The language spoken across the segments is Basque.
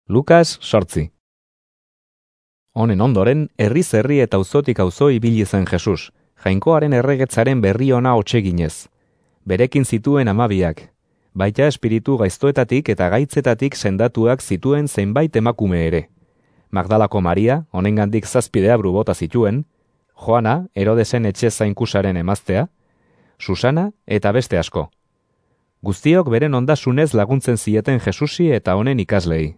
Lukas 8. Honen ondoren, herriz herri eta auzotik auzo ibili zen Jesus, Jainkoaren erregetzaren berri ona hotseginez. Berekin zituen 12, baita espiritu gaiztoetatik eta gaitzetatik sendatuak zituen zeinbait emakume ere. Magdalako Maria, honengandik 7 deabru bota zituen, Joana, Herodesen etxe zainkusaren emaztea, Susana eta beste asko. Guztiok beren ondasunez laguntzen zieten Jesusi eta honen ikaslei.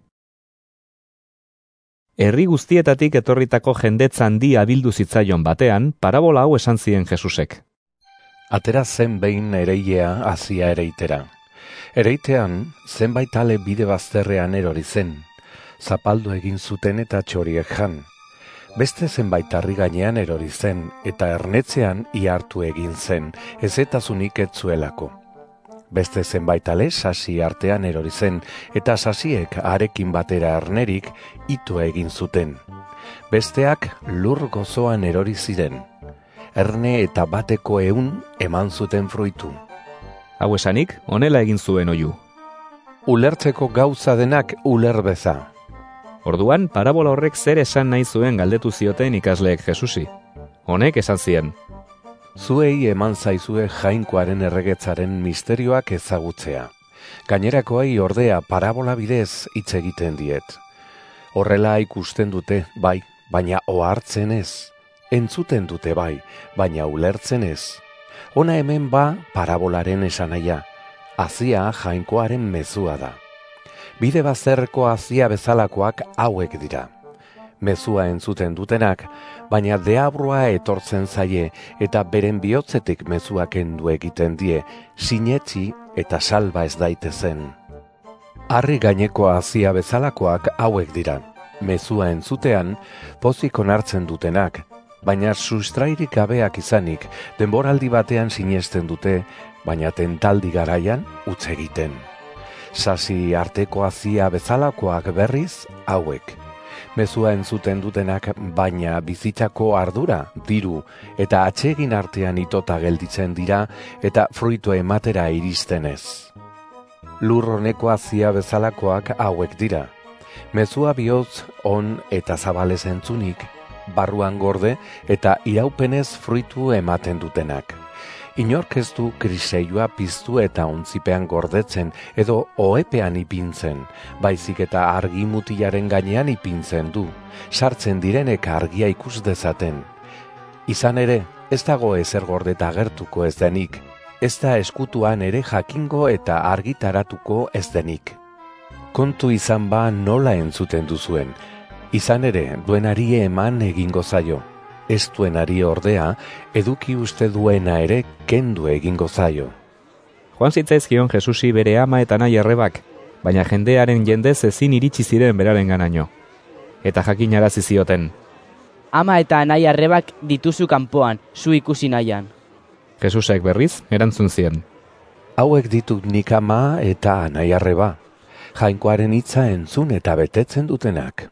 Herri guztietatik etorritako jendetza handia bildu zitzaion batean, parabola hau esan zien Jesusek. Atera zen behin ereilea hasia ereitera. Ereitean, zenbait ale bide bazterrean erori zen, zapaldu egin zuten eta txoriek jan. Beste zenbait harri gainean erori zen, eta ernetzean ihartu egin zen, ezetasunik ez zuelako. Beste zenbait ale sasi artean erori zen, eta sasiek harekin batera ernerik ito egin zuten. Besteak lur gozoan erori ziren. Erne eta bateko 100 eman zuten fruitu. Hau esanik, honela egin zuen oihu. Ulertzeko gauza denak ulerbeza. Orduan, parabola horrek zer esan nahi zuen galdetu zioten ikasleek Jesusi. Honek esan zien. Zuei eman zaizue Jainkoaren erregetzaren misterioak ezagutzea. Gainerakoei ordea parabola bidez hitz egiten diet. Horrela ikusten dute, bai, baina ohartzen ez. Entzuten dute bai, baina ulertzen ez. Hona hemen parabolaren esanahia. Hazia Jainkoaren mezua da. Bide bazterreko hazia bezalakoak hauek dira. Mezua entzuten dutenak, baina deabrua etortzen zaie eta beren bihotzetik mezua kendu egiten die, sinetsi eta salba ez daitezen. Harri gaineko hazia bezalakoak hauek dira. Mezua entzutean, pozik onartzen dutenak, baina sustrairik gabeak izanik, denboraldi batean sinesten dute, baina tentaldi garaian utz egiten. Sasi arteko hazia bezalakoak berriz hauek. Mezua entzuten dutenak, baina bizitzako ardura, diru eta atsegin artean itota gelditzen dira eta fruitu ematera iristen ez. Lur honeko hazia bezalakoak hauek dira. Mezua bihotz on eta zabalez entzunik, barruan gorde eta iraupenez fruitu ematen dutenak. Inork ez du kriseioa piztu eta ontzipean gordetzen edo ohepean ipintzen, baizik eta argi mutilaren gainean ipintzen du, sartzen direnek argia ikus dezaten. Izan ere, ez dago ezer gordeta agertuko ez denik, ez da eskutuan ere jakingo eta argitaratuko ez denik. Kontu izan nola entzuten duzuen, izan ere duenari eman egingo zaio. Ez duenari ordea, eduki uste duena ere kendu egingo zaio. Joan zitzaizkion Jesusi bere ama eta nahi arrebak, baina jendearen jendez ezin iritsi ziren beraren ganaino. Eta jakinarazi zioten. Ama eta nahi arrebak dituzu kanpoan, zu ikusi nahian. Jesusek berriz, erantzun zien. Hauek ditut nik ama eta nahi arreba, Jainkoaren hitza entzun eta betetzen dutenak.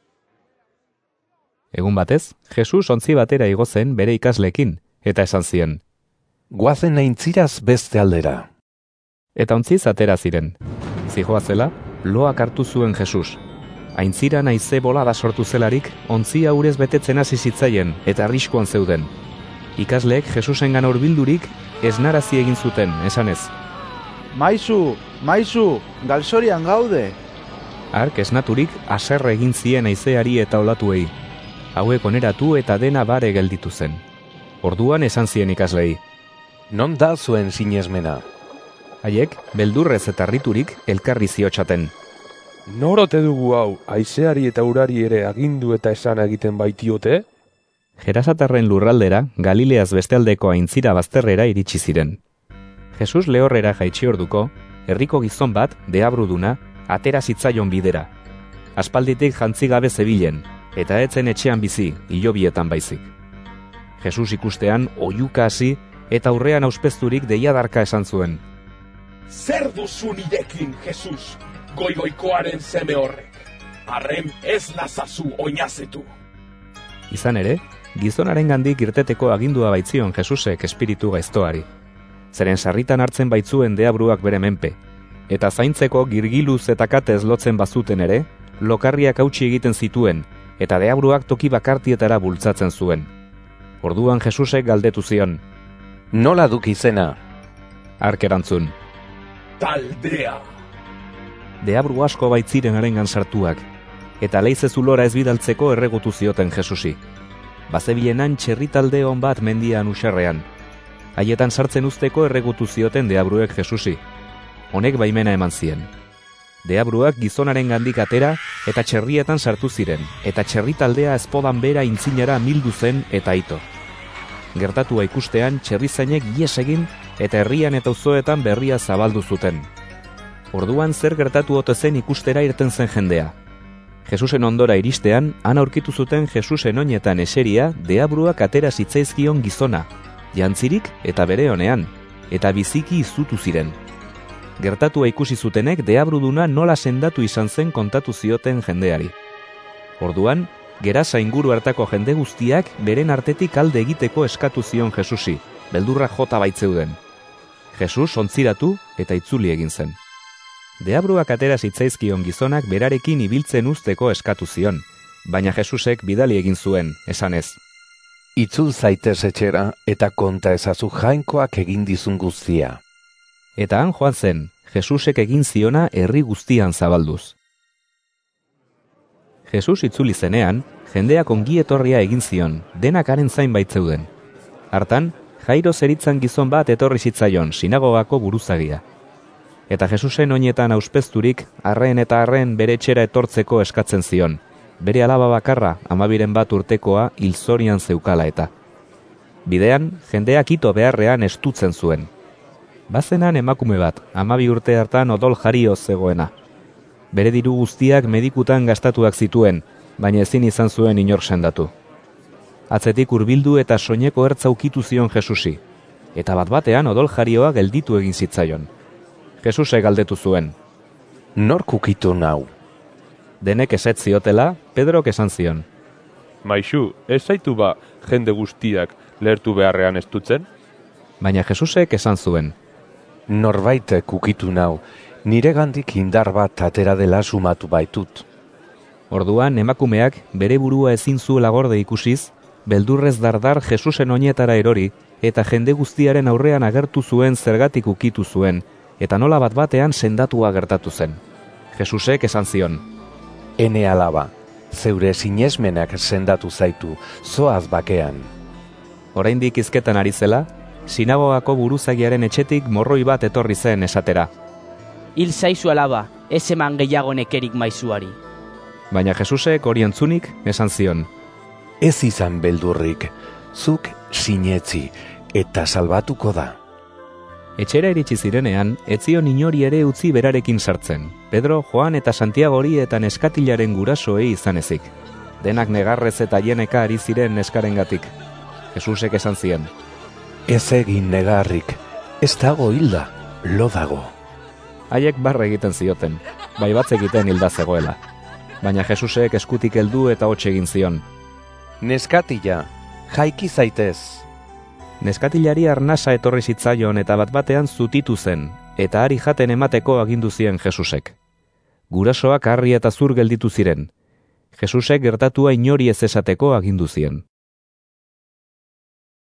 Egun batez, Jesus ontzi batera igo zen bere ikasleekin, eta esan zien. Goazen aintziraz beste aldera. Eta ontziz atera ziren. Zihoazela, loak hartu zuen Jesus. Aintzira naize bolada sortu zelarik, ontzia urez betetzen hasi zitzaien eta arriskuan zeuden. Ikasleek Jesusengan hurbildurik esnarazi egin zuten, esanez. Maizu, galzorian gaude. Hark esnaturik haserre egin zien haizeari eta olatuei. Hauek oneratu eta dena bare gelditu zen. Orduan esan zien ikaslei. Non da zuen sinesmena? Haiek, beldurrez eta harriturik elkarri ziotsaten. Norote dugu hau, haizeari eta urari ere agindu eta esan egiten baitiote? Gerasatarren lurraldera, Galileaz bestealdeko aintzira bazterrera iritsi ziren. Jesus lehorrera jaitsi orduko, herriko gizon bat, deabruduna, atera zitzaion bidera. Aspalditik jantzi gabe zebilen, eta etzen etxean bizi, hilobietan baizik. Jesus ikustean oihuka hasi eta aurrean auspezturik deiadarka esan zuen. Zer duzu nirekin, Jesus, goigoikoaren seme horrek? Arren ez nazazu oinazetu. Izan ere, gizonarengandik irteteko agindua baitzion Jesusek espiritu gaiztoari. Zeren sarritan hartzen baitzuen deabruak bere menpe, eta zaintzeko girgiluz eta katez lotzen bazuten ere, lokarriak hautsi egiten zituen, eta deabruak toki bakartietara bultzatzen zuen. Orduan Jesusek galdetu zion, Nola duk izena? Hark erantzun, Taldea. deabru asko baitziren harengan sartuak, eta leize zulora ez bidaltzeko erregutu zioten Jesusi. Bazebilenan txerritalde on bat mendian usarrean. Haietan sartzen usteko erregutu zioten deabruek Jesusi. Honek baimena eman zien. Deabruak gizonaren gandik atera eta txerrietan sartu ziren, eta txerritaldea ezpodan bera intzinara mildu zen eta ito. Gertatua ikustean txerrizainek ihes egin eta herrian eta auzoetan berria zabaldu zuten. Orduan zer gertatu ote zen ikustera irten zen jendea. Jesusen ondora iristean, han aurkitu zuten Jesusen oinetan eseria deabruak atera zitzaizkion gizona, jantzirik eta bere onean, eta biziki izutu ziren. Gertatua ikusi zutenek deabruduna nola sendatu izan zen kontatu zioten jendeari. Orduan, Gerasa inguru hartako jende guztiak beren artetik alde egiteko eskatu zion Jesusi, beldurra jota baitzeuden. Jesus ontziratu eta itzuli egin zen. Deabruak atera zitzaizkion gizonak berarekin ibiltzen usteko eskatu zion, baina Jesusek bidali egin zuen, esanez. Itzul zaitez etxera eta konta ezazu jainkoak egin dizun guztia. Eta han joan zen, Jesusek egin ziona herri guztian zabalduz. Jesus itzuli zenean, jendeak ongi etorria egin zion, denak haren zain baitzeuden. Hartan, Jairo zeritzan gizon bat etorri zitzaion, sinagogako buruzagia. Eta Jesusen oinetan auspezturik, arren eta arren bere etxera etortzeko eskatzen zion. Bere alaba bakarra, 12 bat urtekoa, hilzorian zeukala eta. Bidean, jendeak ito beharrean estutzen zuen. Bazenan emakume bat, 12 urte hartan odol jario zegoena. Bere diru guztiak medikutan gastatuak zituen, baina ezin izan zuen inor sendatu. Atzetik hurbildu eta soineko ertza ukitu zion Jesusi, eta bat-batean odol jarioa gelditu egin zitzaion. Jesusek galdetu zuen. Nork ukitu nau? Denek ezetz ziotela, Pedrok esan zion. Maixu, ez zaitu ba jende guztiak lehertu beharrean estutzen? Baina Jesusek esan zuen. Norbaitek ukitu nau, nire gandik indar bat atera dela sumatu baitut. Orduan emakumeak bere burua ezin zuela gorde ikusiz, beldurrez dardar Jesusen oinetara erori, eta jende guztiaren aurrean agertu zuen zergatik ukitu zuen, eta nola bat-batean sendatua gertatu zen. Jesusek esan zion. Ene alaba, zeure sinesmenak sendatu zaitu, zoaz bakean. Oraindik hizketan ari zela, sinagogako buruzagiaren etxetik morroi bat etorri zen esatera. Hil zaizu alaba, ez eman gehiago nekerik maizuari. Baina Jesusek hori entzunik esan zion. Ez izan beldurrik, zuk sinetzi eta salbatuko da. Etxera iritsi zirenean, ez zion inori ere utzi berarekin sartzen. Pedro, Joan eta Santiagori eta neskatilaren gurasoei izan ezik. Denak negarrez eta hieneka ari ziren neskarengatik. Jesusek esan zien. Ez egin negarrik, ez dago hilda, lo dago. Haiek barre egiten zioten, bai batz egiten hilda zegoela. Baina Jesusek eskutik heldu eta hots egin zion. Neskatila, jaiki zaitez. Neskatilari arnasa etorri zitzaion eta bat-batean zutitu zen, eta ari jaten emateko agindu zien Jesusek. Gurasoak harri eta zur gelditu ziren. Jesusek gertatua inori ez esateko agindu zien.